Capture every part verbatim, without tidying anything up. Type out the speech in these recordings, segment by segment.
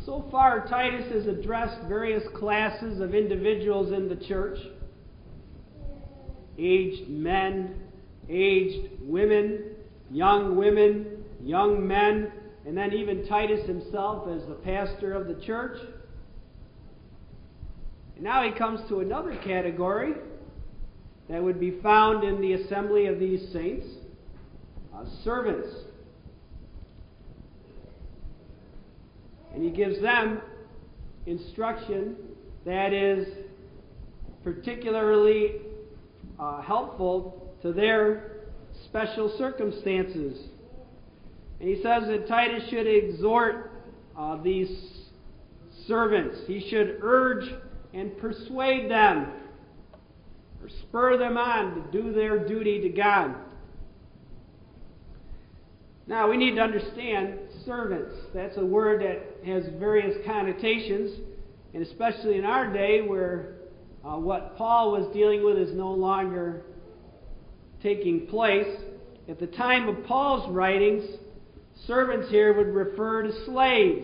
so far, Titus has addressed various classes of individuals in the church. Aged men, aged women, young women, young men, and then even Titus himself as the pastor of the church. And now he comes to another category that would be found in the assembly of these saints, uh, servants. And he gives them instruction that is particularly uh, helpful to their special circumstances. And he says that Titus should exhort uh, these servants. He should urge and persuade them, or spur them on to do their duty to God. Now, we need to understand servants. That's a word that has various connotations, and especially in our day where uh, what Paul was dealing with is no longer taking place. At the time of Paul's writings, servants here would refer to slaves.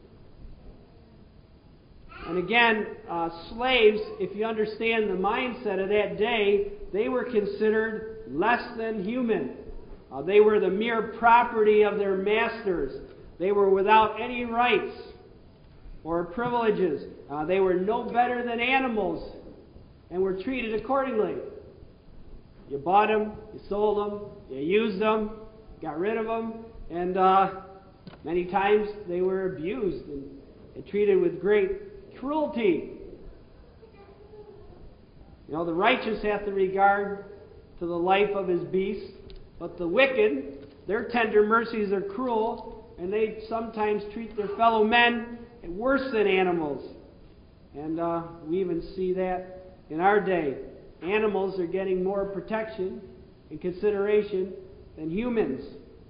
And again, uh, slaves, if you understand the mindset of that day, they were considered less than human. Uh, they were the mere property of their masters. They were without any rights or privileges. Uh, they were no better than animals and were treated accordingly. You bought them, you sold them, you used them, got rid of them, and uh, many times they were abused and, and treated with great cruelty. You know, the righteous have to regard to the life of his beast, but the wicked, their tender mercies are cruel, and they sometimes treat their fellow men worse than animals. And uh, we even see that in our day. Animals are getting more protection and consideration than humans.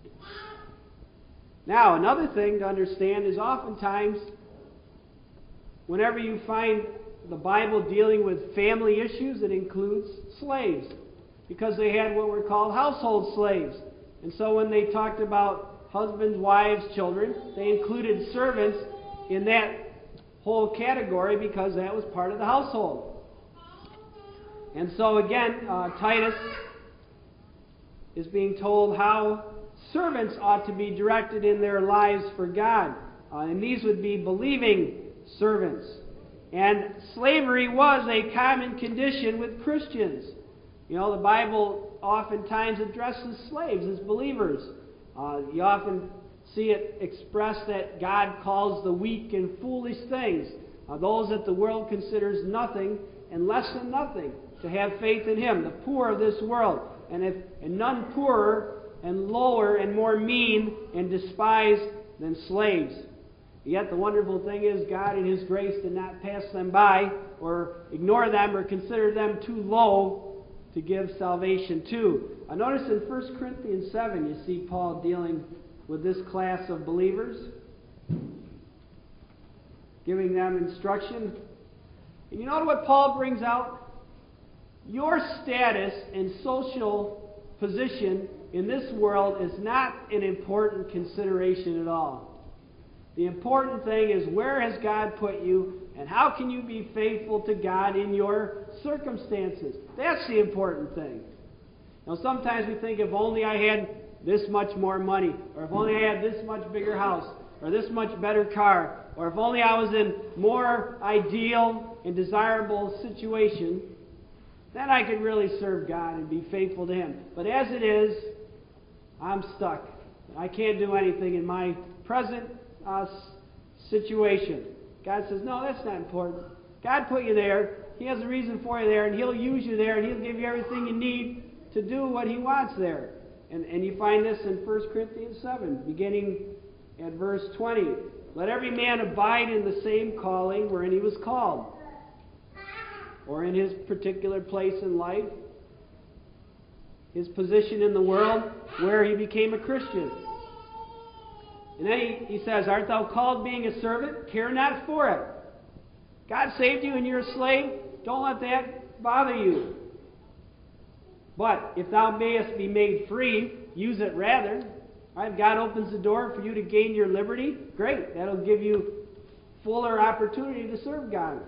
Now, another thing to understand is oftentimes, whenever you find the Bible dealing with family issues, it includes slaves, because they had what were called household slaves. And so when they talked about husbands, wives, children, they included servants in that whole category because that was part of the household. And so again, uh, Titus is being told how servants ought to be directed in their lives for God. Uh, and these would be believing servants. And slavery was a common condition with Christians. You know, the Bible oftentimes addresses slaves as believers. Uh, you often see it expressed that God calls the weak and foolish things, uh, those that the world considers nothing and less than nothing, to have faith in Him, the poor of this world. And, if, and none poorer and lower and more mean and despised than slaves. Yet the wonderful thing is God in His grace did not pass them by or ignore them or consider them too low to give salvation to. I notice in First Corinthians seven you see Paul dealing with this class of believers, giving them instruction. And you know what Paul brings out? Your status and social position in this world is not an important consideration at all. The important thing is, where has God put you, and how can you be faithful to God in your circumstances? That's the important thing. Now, sometimes we think, if only I had this much more money, or if only I had this much bigger house, or this much better car, or if only I was in more ideal and desirable situation, then I could really serve God and be faithful to Him. But as it is, I'm stuck. I can't do anything in my present uh, situation. God says, no, that's not important. God put you there. He has a reason for you there, and He'll use you there, and He'll give you everything you need to do what He wants there. And, and you find this in First Corinthians seven, beginning at verse twenty. Let every man abide in the same calling wherein he was called, or in his particular place in life, his position in the world where he became a Christian. And then he, he says, art thou called being a servant? Care not for it. God saved you and you're a slave. Don't let that bother you. But if thou mayest be made free, use it rather. Right? If God opens the door for you to gain your liberty, great. That'll give you fuller opportunity to serve God.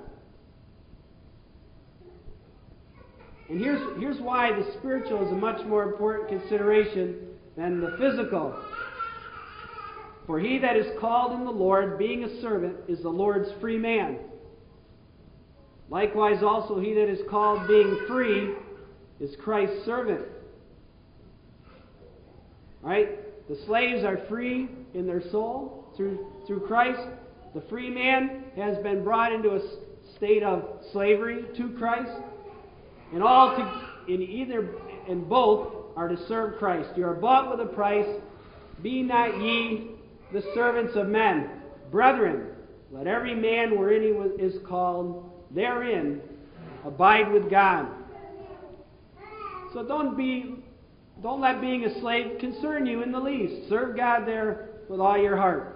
And here's, here's why the spiritual is a much more important consideration than the physical. For he that is called in the Lord, being a servant, is the Lord's free man. Likewise also he that is called being free is Christ's servant. Right? The slaves are free in their soul through, through Christ. The free man has been brought into a state of slavery to Christ. And all to, in either and both are to serve Christ. You are bought with a price. Be not ye the servants of men. Brethren, let every man wherein he is called therein abide with God. So don't be, don't let being a slave concern you in the least. Serve God there with all your heart.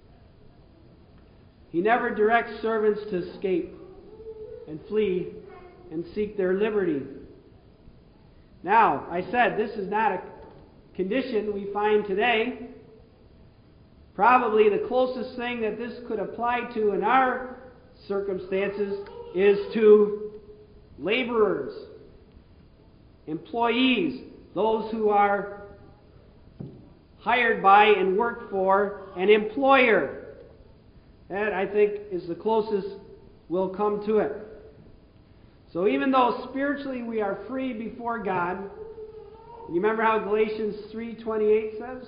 He never directs servants to escape and flee and seek their liberty. Now, I said this is not a condition we find today. Probably the closest thing that this could apply to in our circumstances is to laborers, employees, those who are hired by and work for an employer. That, I think, is the closest we'll come to it. So even though spiritually we are free before God, you remember how Galatians three twenty-eight says?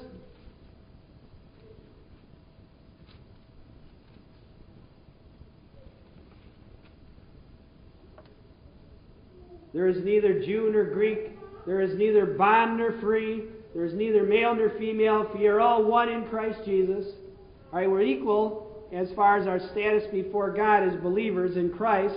There is neither Jew nor Greek, there is neither bond nor free, there is neither male nor female, for you are all one in Christ Jesus. All right, we're equal as far as our status before God as believers in Christ.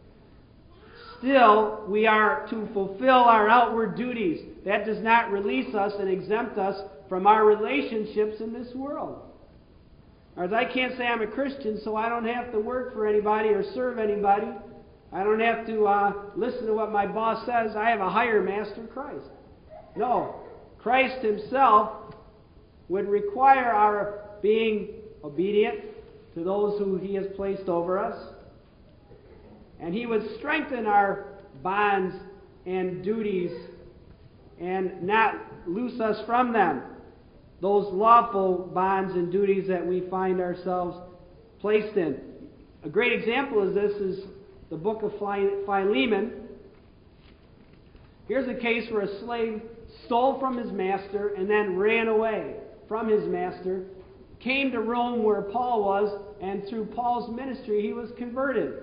Still, we are to fulfill our outward duties. That does not release us and exempt us from our relationships in this world. As I can't say I'm a Christian, so I don't have to work for anybody or serve anybody. I don't have to uh, listen to what my boss says. I have a higher master, Christ. No. Christ himself would require our being obedient to those who he has placed over us. And he would strengthen our bonds and duties and not loose us from them. Those lawful bonds and duties that we find ourselves placed in. A great example of this is the book of Philemon. Here's a case where a slave stole from his master and then ran away from his master, came to Rome where Paul was, and through Paul's ministry he was converted.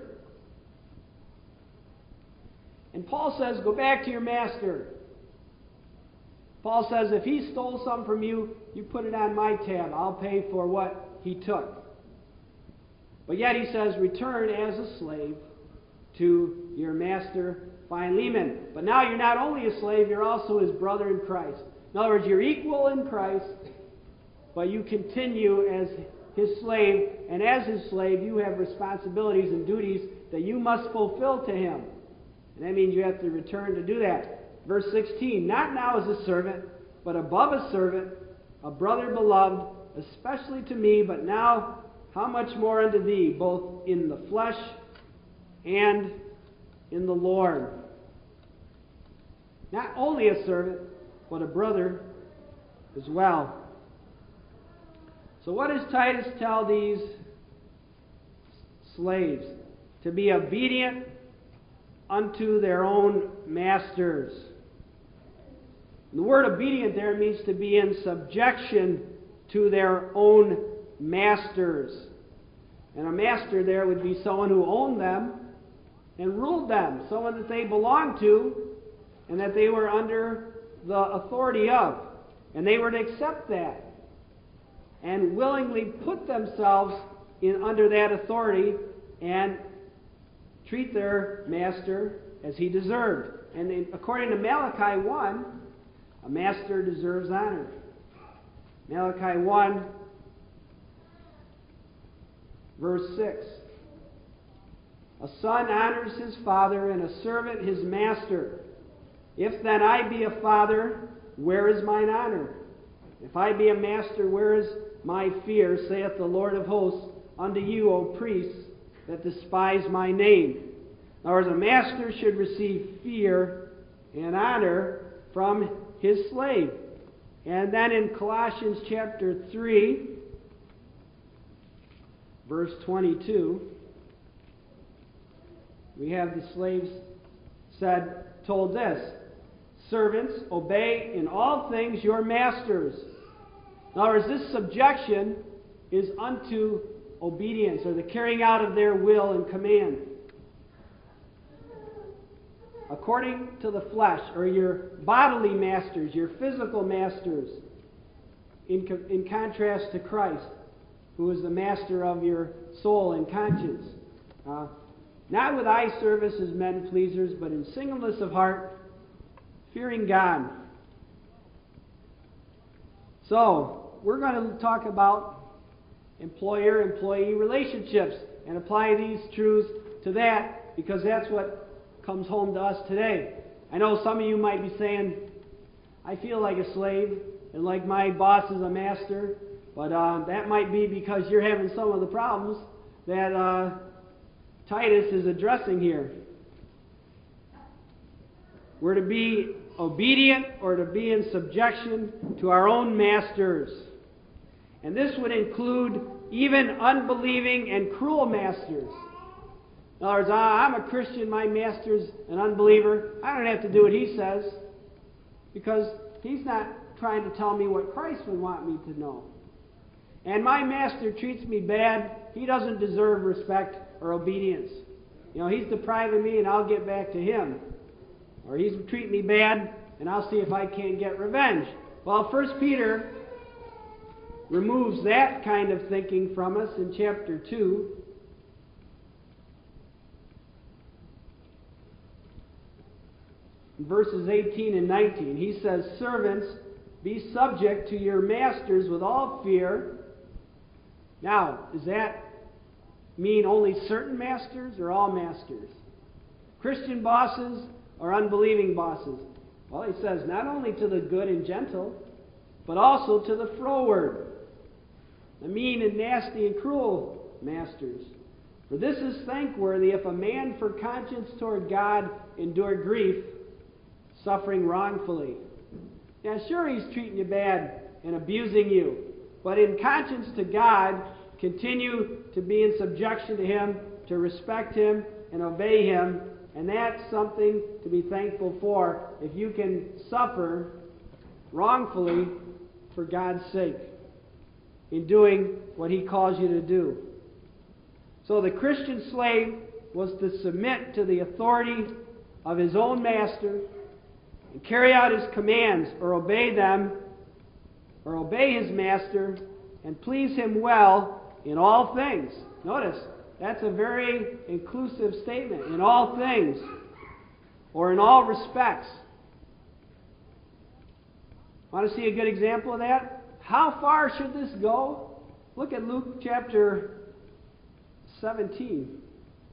And Paul says, go back to your master. Paul says, if he stole something from you, you put it on my tab. I'll pay for what he took. But yet he says, return as a slave to your master Philemon. But now you're not only a slave, you're also his brother in Christ. In other words, you're equal in Christ, but you continue as his slave. And as his slave, you have responsibilities and duties that you must fulfill to him. And that means you have to return to do that. Verse sixteen, not now as a servant, but above a servant, a brother beloved, especially to me, but now how much more unto thee, both in the flesh and in the Lord. Not only a servant, but a brother as well. So what does Titus tell these slaves? To be obedient unto their own masters. And the word obedient there means to be in subjection to their own masters. And a master there would be someone who owned them and ruled them, someone that they belonged to and that they were under the authority of. And they were to accept that and willingly put themselves in under that authority and treat their master as he deserved. And in, according to Malachi one, a master deserves honor. Malachi one, verse six. A son honors his father, and a servant his master. If then I be a father, where is mine honor? If I be a master, where is my fear, saith the Lord of hosts? unto you, O priests, that despise my name. In other words, a master should receive fear and honor from his slave. And then in Colossians chapter three, verse twenty-two, we have the slaves said, told this, servants, obey in all things your masters. In other words, this subjection is unto obedience, or the carrying out of their will and command. According to the flesh, or your bodily masters, your physical masters, in, co- in contrast to Christ, who is the master of your soul and conscience. Uh, not with eye service as men pleasers, but in singleness of heart, fearing God. So, we're going to talk about employer-employee relationships and apply these truths to that, because that's what comes home to us today. I know some of you might be saying, I feel like a slave and like my boss is a master, but uh, that might be because you're having some of the problems that uh, Titus is addressing here. We're to be obedient or to be in subjection to our own masters. And this would include even unbelieving and cruel masters. In other words, ah, I'm a Christian, my master's an unbeliever. I don't have to do what he says, because he's not trying to tell me what Christ would want me to know. And my master treats me bad. He doesn't deserve respect or obedience. You know, he's depriving me and I'll get back to him. Or he's treating me bad and I'll see if I can't get revenge. Well, First Peter removes that kind of thinking from us in chapter two. In verses eighteen and nineteen, he says, servants, be subject to your masters with all fear. Now, does that mean only certain masters or all masters? Christian bosses or unbelieving bosses? Well, he says, not only to the good and gentle, but also to the froward, the mean and nasty and cruel masters. For this is thankworthy, if a man for conscience toward God endure grief, suffering wrongfully. Now, sure, he's treating you bad and abusing you, but in conscience to God, continue to be in subjection to him, to respect him and obey him, and that's something to be thankful for if you can suffer wrongfully for God's sake in doing what he calls you to do. So the Christian slave was to submit to the authority of his own master and carry out his commands, or obey them, or obey his master, and please him well in all things. Notice, that's a very inclusive statement. In all things, or in all respects. Want to see a good example of that? How far should this go? Look at Luke chapter seventeen.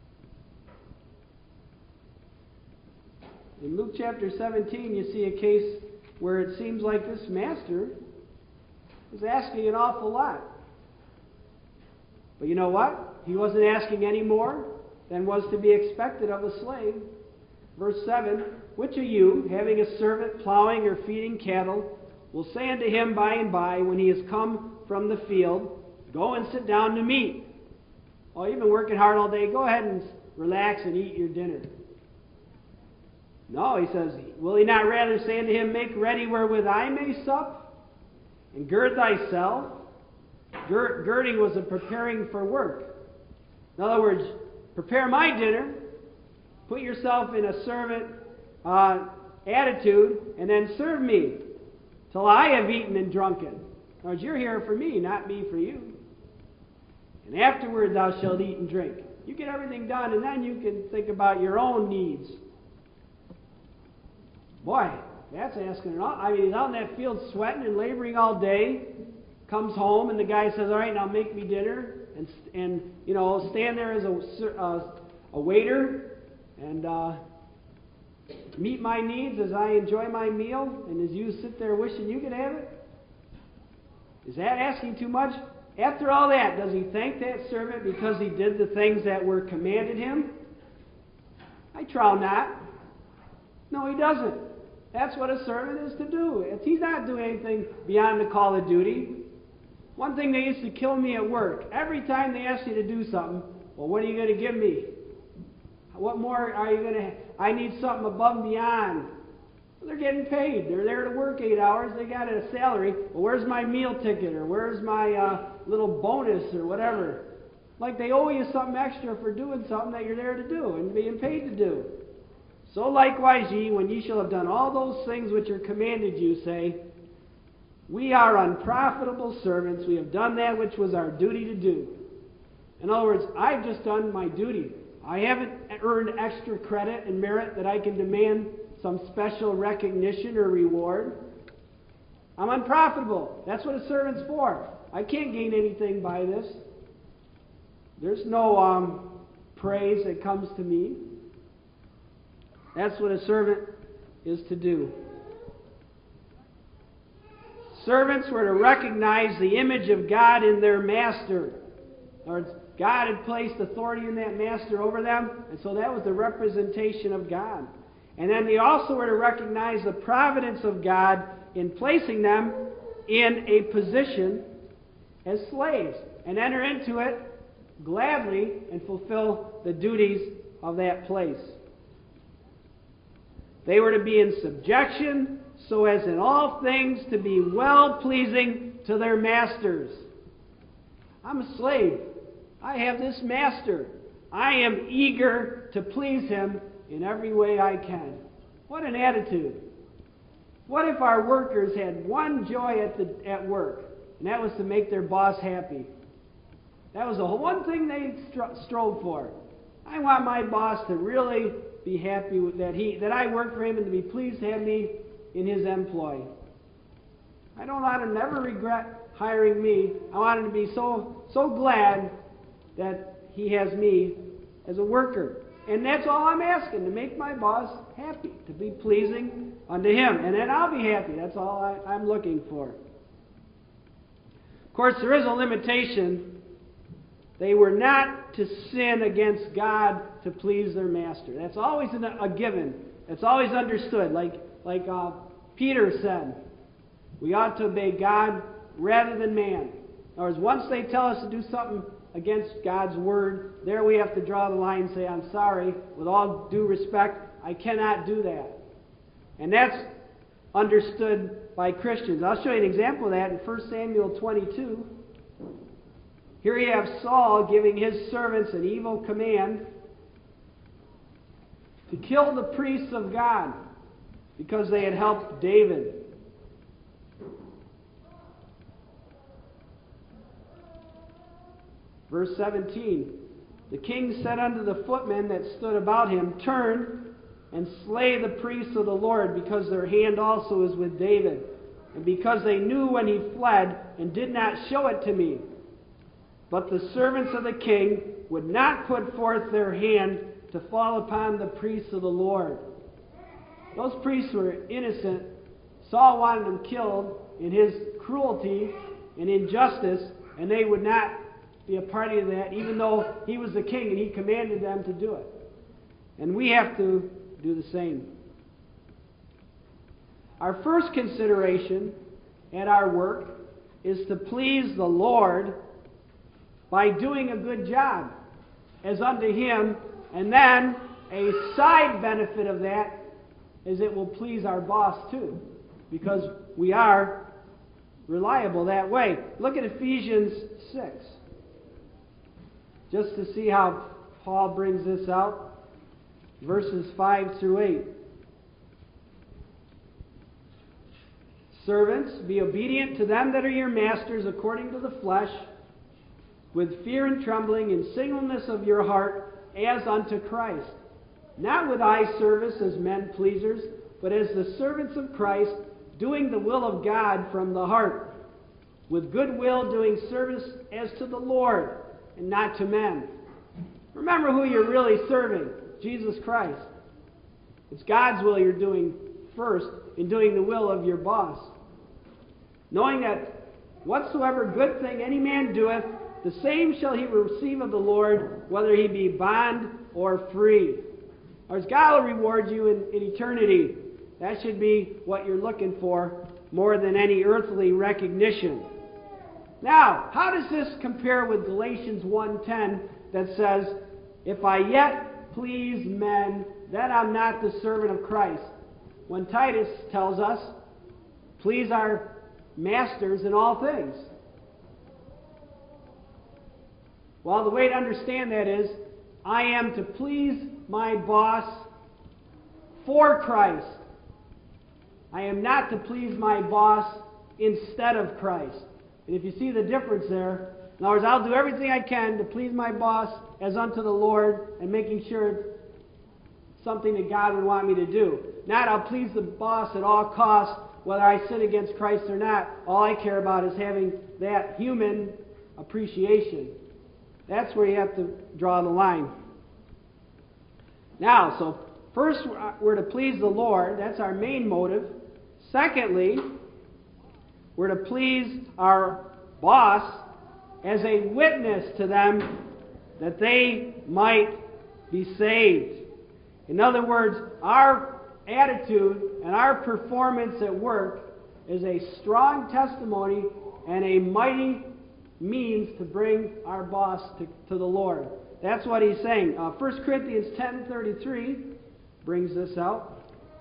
In Luke chapter seventeen, you see a case where it seems like this master is asking an awful lot. But you know what? He wasn't asking any more than was to be expected of a slave. Verse seven, which of you, having a servant plowing or feeding cattle, will say unto him by and by, when he has come from the field, go and sit down to meat? Oh, you've been working hard all day. Go ahead and relax and eat your dinner. No, he says, will he not rather say unto him, make ready wherewith I may sup, and gird thyself? Gir- girding was a preparing for work. In other words, prepare my dinner, put yourself in a servant uh, attitude, and then serve me till I have eaten and drunken. In other words, you're here for me, not me for you. And afterward thou shalt eat and drink. You get everything done, and then you can think about your own needs. Boy, that's asking it all. I mean, he's out in that field sweating and laboring all day. Comes home, and the guy says, all right, now make me dinner. And, and you know, stand there as a, uh, a waiter and uh, meet my needs as I enjoy my meal and as you sit there wishing you could have it. Is that asking too much? After all that, does he thank that servant because he did the things that were commanded him? I trow not. No, he doesn't. That's what a servant is to do. He's not doing anything beyond the call of duty. One thing they used to kill me at work, every time they asked you to do something, well, what are you going to give me? What more are you going to... I need something above and beyond. Well, they're getting paid. They're there to work eight hours. They got a salary. Well, where's my meal ticket? Or where's my uh, little bonus or whatever? Like they owe you something extra for doing something that you're there to do and being paid to do. So likewise ye, when ye shall have done all those things which are commanded you, say, we are unprofitable servants. We have done that which was our duty to do. In other words, I've just done my duty. I haven't earned extra credit and merit that I can demand some special recognition or reward. I'm unprofitable. That's what a servant's for. I can't gain anything by this. There's no um, praise that comes to me. That's what a servant is to do. Servants were to recognize the image of God in their master. In other words, God had placed authority in that master over them, and so that was the representation of God. And then they also were to recognize the providence of God in placing them in a position as slaves, and enter into it gladly and fulfill the duties of that place. They were to be in subjection, so as in all things to be well-pleasing to their masters. I'm a slave. I have this master. I am eager to please him in every way I can. What an attitude. What if our workers had one joy at, the, at work, and that was to make their boss happy? That was the one thing they stro- strove for. I want my boss to really be happy with that he that I work for him and to be pleased to have me in his employ. I don't want him to never regret hiring me. I want him to be so so glad that he has me as a worker. And that's all I'm asking, to make my boss happy, to be pleasing unto him. And then I'll be happy. That's all I, I'm looking for. Of course, there is a limitation. They were not to sin against God to please their master. That's always a given. It's always understood. Like, like uh, Peter said, we ought to obey God rather than man. In other words, once they tell us to do something against God's word, there we have to draw the line and say, I'm sorry, with all due respect, I cannot do that. And that's understood by Christians. I'll show you an example of that in First Samuel twenty-two. Here you have Saul giving his servants an evil command to kill the priests of God because they had helped David. Verse seventeen, the king said unto the footmen that stood about him, turn and slay the priests of the Lord, because their hand also is with David, and because they knew when he fled, and did not show it to me. But the servants of the king would not put forth their hand to fall upon the priests of the Lord. Those priests were innocent. Saul wanted them killed in his cruelty and injustice, and they would not be a party to that, even though he was the king and he commanded them to do it. And we have to do the same. Our first consideration at our work is to please the Lord by doing a good job as unto him, and then a side benefit of that is it will please our boss too, because we are reliable that way. Look at Ephesians six. Just to see how Paul brings this out. Verses five through eight. Servants, be obedient to them that are your masters according to the flesh, with fear and trembling and singleness of your heart, as unto Christ. Not with eye service as men pleasers, but as the servants of Christ, doing the will of God from the heart, with good will doing service as to the Lord, and not to men. Remember who you're really serving, Jesus Christ. It's God's will you're doing first in doing the will of your boss. Knowing that Whatsoever good thing any man doeth, the same shall he receive of the Lord, whether he be bond or free. Or as God will reward you in, in eternity. That should be what you're looking for more than any earthly recognition. Now, how does this compare with Galatians one ten that says, if I yet please men, then I'm not the servant of Christ? When Titus tells us, please our masters in all things. Well, the way to understand that is, I am to please my boss for Christ. I am not to please my boss instead of Christ. And if you see the difference there, in other words, I'll do everything I can to please my boss as unto the Lord and making sure it's something that God would want me to do. Not I'll please the boss at all costs, whether I sin against Christ or not. All I care about is having that human appreciation. That's where you have to draw the line. Now, so first we're to please the Lord. That's our main motive. Secondly, we're to please our boss as a witness to them that they might be saved. In other words, our attitude and our performance at work is a strong testimony and a mighty means to bring our boss to, to the Lord. That's what he's saying. Uh, First Corinthians ten thirty-three brings this out.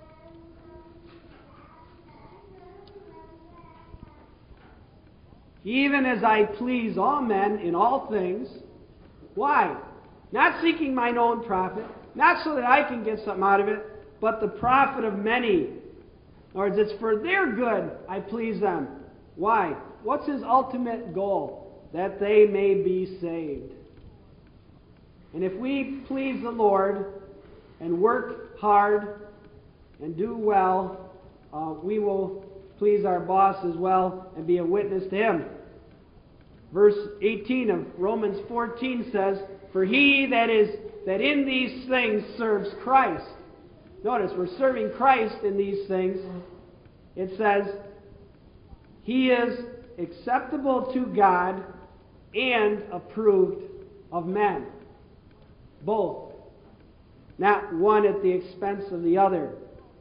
Even as I please all men in all things. Why? Not seeking mine own profit, not so that I can get something out of it, but the profit of many. In other words, it's for their good I please them. Why? What's his ultimate goal? That they may be saved. And if we please the Lord and work hard and do well, uh, we will please our boss as well and be a witness to him. Verse eighteen of Romans fourteen says, for he that is that in these things serves Christ. Notice, we're serving Christ in these things. It says, he is acceptable to God and approved of men. Both. Not one at the expense of the other.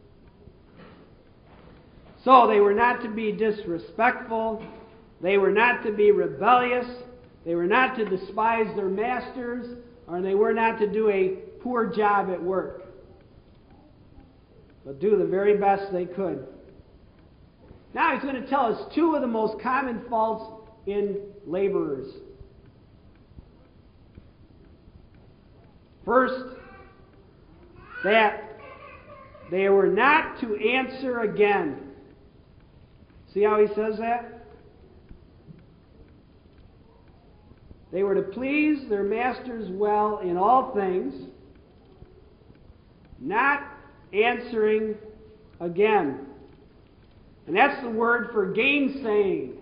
So they were not to be disrespectful. They were not to be rebellious. They were not to despise their masters, or they were not to do a poor job at work, but do the very best they could. Now he's going to tell us two of the most common faults in laborers. First, that they were not to answer again. See how he says that? They were to please their masters well in all things, not answering again. And that's the word for gainsaying.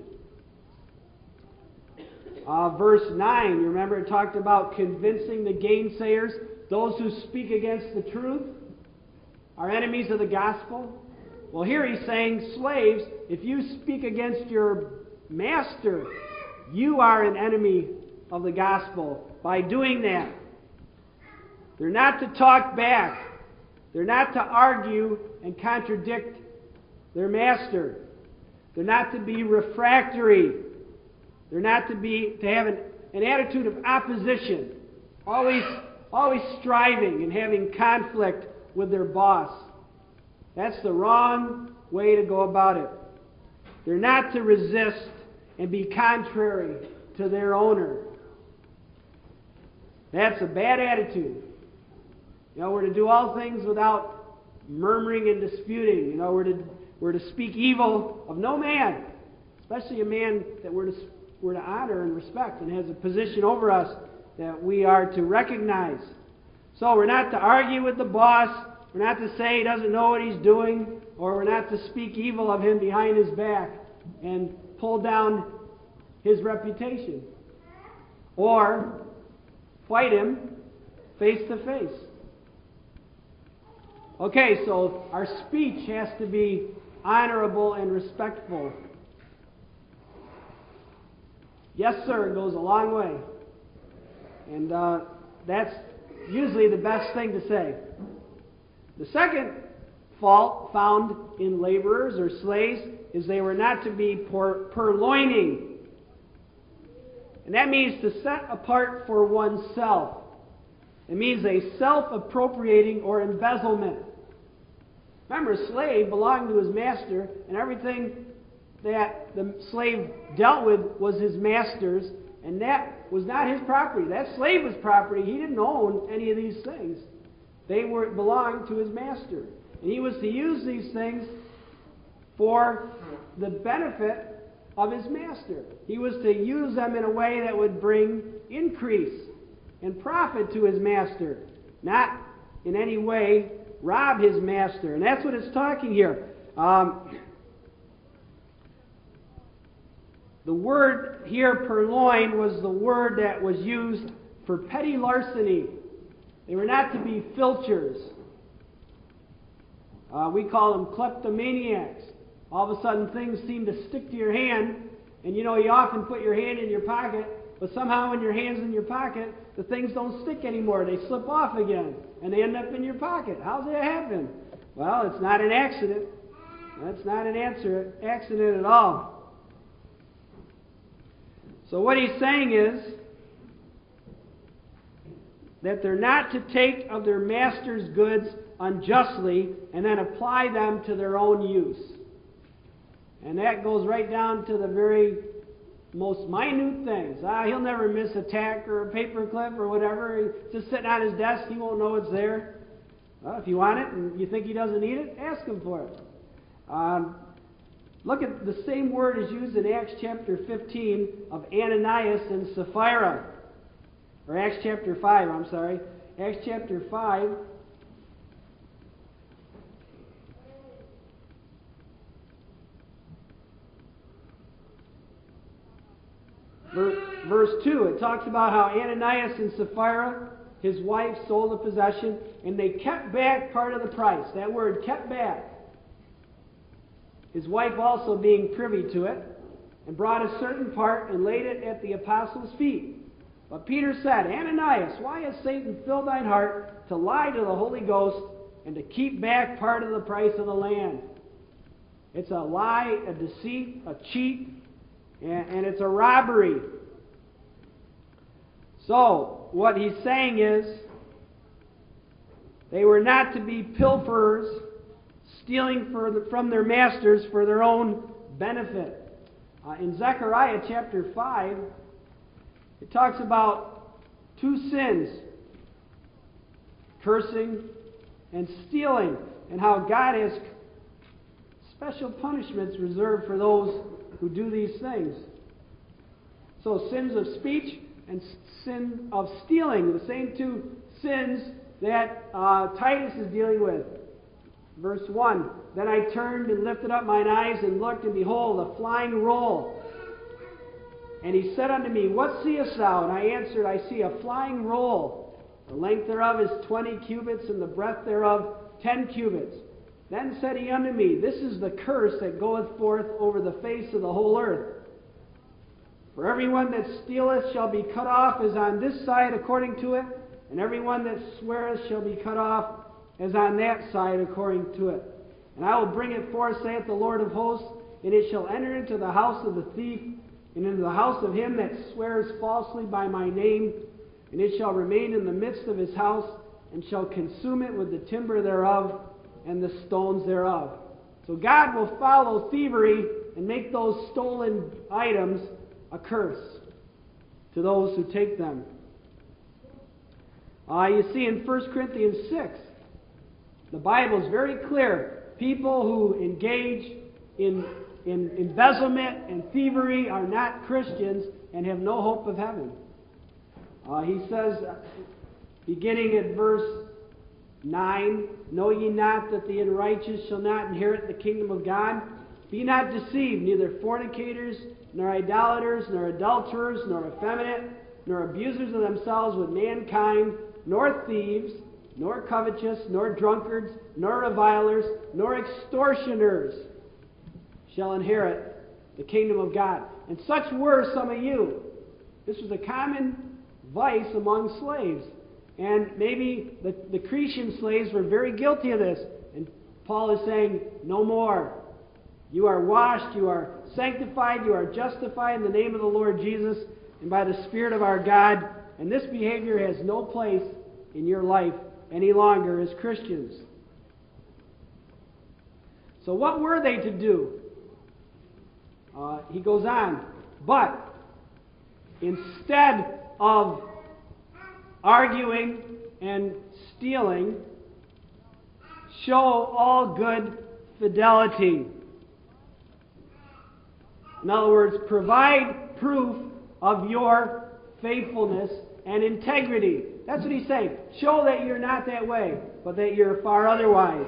Uh, verse nine, you remember it talked about convincing the gainsayers, those who speak against the truth, are enemies of the gospel. Well, here he's saying, slaves, if you speak against your master, you are an enemy of the gospel by doing that. They're not to talk back. They're not to argue and contradict their master. They're not to be refractory. They're not to be to have an, an attitude of opposition, always, always striving and having conflict with their boss. That's the wrong way to go about it. They're not to resist and be contrary to their owner. That's a bad attitude. You know, we're to do all things without murmuring and disputing. You know, we're to we're to speak evil of no man, especially a man that we're to we're to honor and respect and has a position over us that we are to recognize. So we're not to argue with the boss. We're not to say he doesn't know what he's doing, or we're not to speak evil of him behind his back and pull down his reputation, or fight him face to face. Okay, so our speech has to be honorable and respectful. Yes, sir, goes a long way. And uh, that's usually the best thing to say. The second fault found in laborers or slaves is they were not to be pur- purloining. And that means to set apart for oneself. It means a self-appropriating or embezzlement. Remember, a slave belonged to his master, and everything that the slave dealt with was his master's, and that was not his property. That slave was property. He didn't own any of these things. They were belonged to his master. And he was to use these things for the benefit of his master. He was to use them in a way that would bring increase and profit to his master, not in any way rob his master. And that's what it's talking here. Um, the word here, purloin, was the word that was used for petty larceny. They were not to be filchers. Uh, we call them kleptomaniacs. All of a sudden things seem to stick to your hand, and you know you often put your hand in your pocket, but somehow when your hand's in your pocket, the things don't stick anymore. They slip off again, and they end up in your pocket. How's that happen? Well, it's not an accident. That's not an answer, accident at all. So what he's saying is that they're not to take of their master's goods unjustly and then apply them to their own use. And that goes right down to the very most minute things. Ah, he'll never miss a tack or a paper clip or whatever. He's just sitting on his desk. He won't know it's there. Well, if you want it and you think he doesn't need it, ask him for it. Um, look at the same word is used in Acts chapter fifteen of Ananias and Sapphira. Or Acts chapter five, I'm sorry. Acts chapter five. Verse two, it talks about how Ananias and Sapphira, his wife, sold a possession, and they kept back part of the price. That word, kept back. His wife also being privy to it, and brought a certain part and laid it at the apostles' feet. But Peter said, Ananias, why has Satan filled thine heart to lie to the Holy Ghost and to keep back part of the price of the land? It's a lie, a deceit, a cheat, and it's a robbery. So, what he's saying is, they were not to be pilferers, stealing for the, from their masters for their own benefit. Uh, in Zechariah chapter five, it talks about two sins, cursing and stealing, and how God has special punishments reserved for those who do these things. So sins of speech and sin of stealing, the same two sins that uh, Titus is dealing with. Verse one, Then I turned and lifted up mine eyes and looked, and behold, a flying roll. And he said unto me, What seest thou? And I answered, I see a flying roll. The length thereof is twenty cubits, and the breadth thereof ten cubits. Then said he unto me, This is the curse that goeth forth over the face of the whole earth. For everyone that stealeth shall be cut off as on this side according to it, and everyone that sweareth shall be cut off as on that side according to it. And I will bring it forth, saith the Lord of hosts, and it shall enter into the house of the thief, and into the house of him that swears falsely by my name, and it shall remain in the midst of his house, and shall consume it with the timber thereof, and the stones thereof. So God will follow thievery and make those stolen items a curse to those who take them. Uh, you see in First Corinthians six, the Bible is very clear. People who engage in, in embezzlement and thievery are not Christians and have no hope of heaven. Uh, he says, beginning at verse nine, Know ye not that the unrighteous shall not inherit the kingdom of God? Be not deceived, neither fornicators, nor idolaters, nor adulterers, nor effeminate, nor abusers of themselves with mankind, nor thieves, nor covetous, nor drunkards, nor revilers, nor extortioners shall inherit the kingdom of God. And such were some of you. This was a common vice among slaves. And maybe the, the Cretan slaves were very guilty of this. And Paul is saying, no more. You are washed, you are sanctified, you are justified in the name of the Lord Jesus and by the Spirit of our God. And this behavior has no place in your life any longer as Christians. So what were they to do? Uh, he goes on, but instead of arguing and stealing, show all good fidelity. In other words, provide proof of your faithfulness and integrity. That's what he's saying. Show that you're not that way, but that you're far otherwise.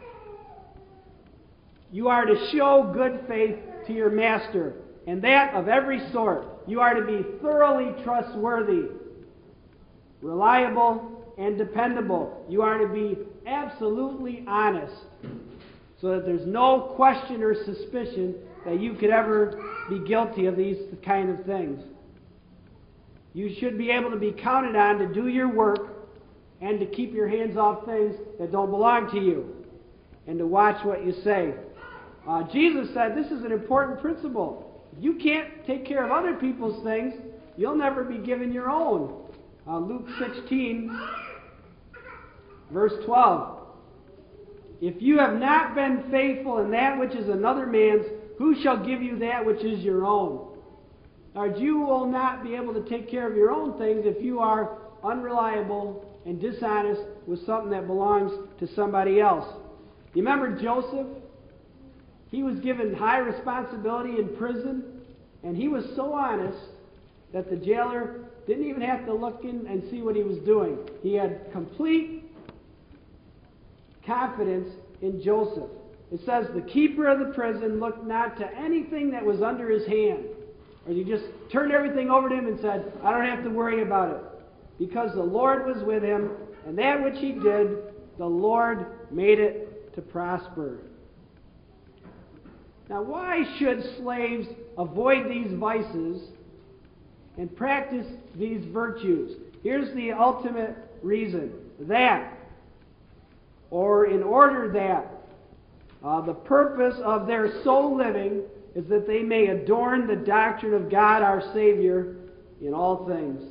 You are to show good faith to your master, and that of every sort. You are to be thoroughly trustworthy, reliable, and dependable. You are to be absolutely honest, so that there's no question or suspicion that you could ever be guilty of these kind of things. You should be able to be counted on to do your work and to keep your hands off things that don't belong to you, and to watch what you say. Uh, Jesus said this is an important principle. If you can't take care of other people's things, you'll never be given your own. Uh, Luke sixteen, verse twelve. If you have not been faithful in that which is another man's, who shall give you that which is your own? Now, you will not be able to take care of your own things if you are unreliable and dishonest with something that belongs to somebody else. You remember Joseph? He was given high responsibility in prison, and he was so honest that the jailer didn't even have to look in and see what he was doing. He had complete confidence in Joseph. It says, the keeper of the prison looked not to anything that was under his hand. Or he just turned everything over to him and said, I don't have to worry about it. Because the Lord was with him, and that which he did, the Lord made it to prosper. Now, why should slaves avoid these vices and practice these virtues? Here's the ultimate reason. That, or in order that, uh, the purpose of their soul living is that they may adorn the doctrine of God our Savior in all things.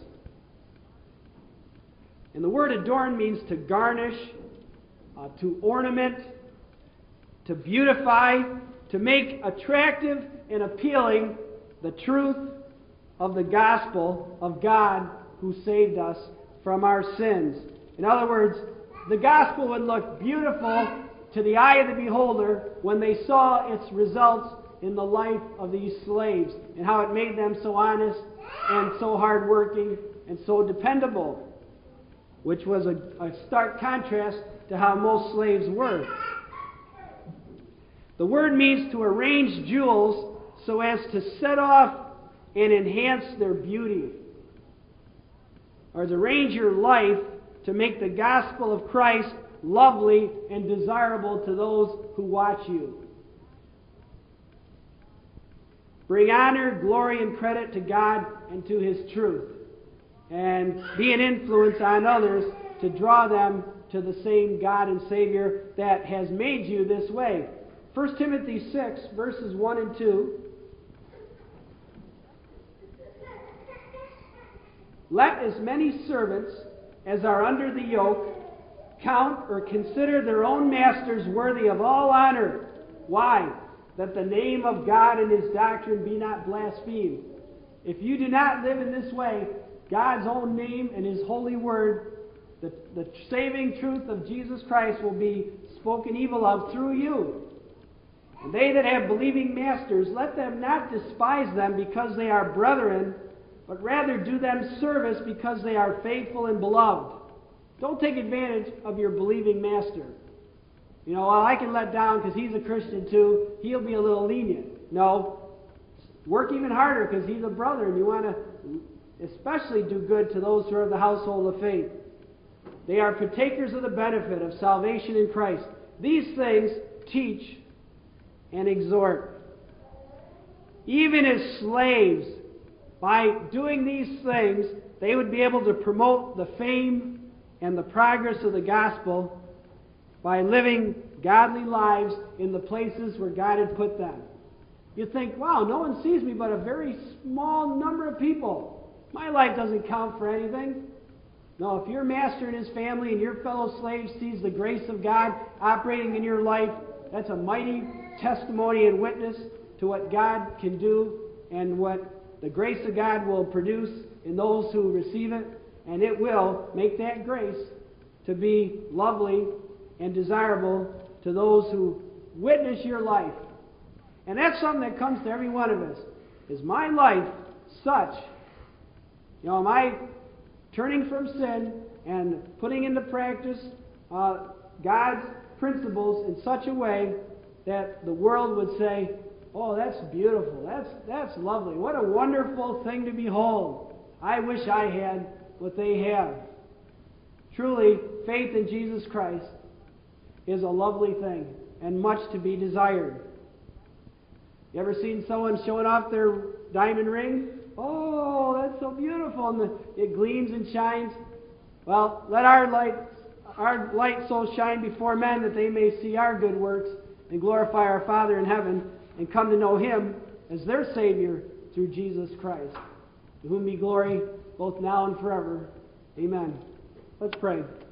And the word adorn means to garnish, uh, to ornament, to beautify, to make attractive and appealing the truth of the gospel of God who saved us from our sins. In other words, the gospel would look beautiful to the eye of the beholder when they saw its results in the life of these slaves and how it made them so honest and so hardworking and so dependable, which was a, a stark contrast to how most slaves were. The word means to arrange jewels so as to set off and enhance their beauty, or to arrange your life to make the gospel of Christ lovely and desirable to those who watch you. Bring honor, glory, and credit to God and to His truth, and be an influence on others to draw them to the same God and Savior that has made you this way. First Timothy six, verses one and two. Let as many servants as are under the yoke count or consider their own masters worthy of all honor. Why? That the name of God and His doctrine be not blasphemed. If you do not live in this way, God's own name and His holy word, the, the saving truth of Jesus Christ, will be spoken evil of through you. And they that have believing masters, let them not despise them because they are brethren, but rather do them service because they are faithful and beloved. Don't take advantage of your believing master. You know, well, I can let down because he's a Christian too. He'll be a little lenient. No. Work even harder because he's a brother, and you want to especially do good to those who are of the household of faith. They are partakers of the benefit of salvation in Christ. These things teach and exhort. even as slaves, by doing these things, they would be able to promote the fame and the progress of the gospel by living godly lives in the places where God had put them. You think, wow, no one sees me but a very small number of people. My life doesn't count for anything. No, if your master and his family and your fellow slaves sees the grace of God operating in your life, that's a mighty testimony and witness to what God can do and what the grace of God will produce in those who receive it. And it will make that grace to be lovely and desirable to those who witness your life. And that's something that comes to every one of us. Is my life such? You know, am I turning from sin and putting into practice uh, God's principles in such a way that the world would say, oh, that's beautiful, that's, that's lovely, what a wonderful thing to behold. I wish I had what they have. Truly, faith in Jesus Christ is a lovely thing and much to be desired. You ever seen someone showing off their diamond ring? Oh, that's so beautiful, and the, it gleams and shines. Well, let our light, our light so shine before men that they may see our good works and glorify our Father in heaven and come to know Him as their Savior through Jesus Christ, to whom be glory both now and forever. Amen. Let's pray.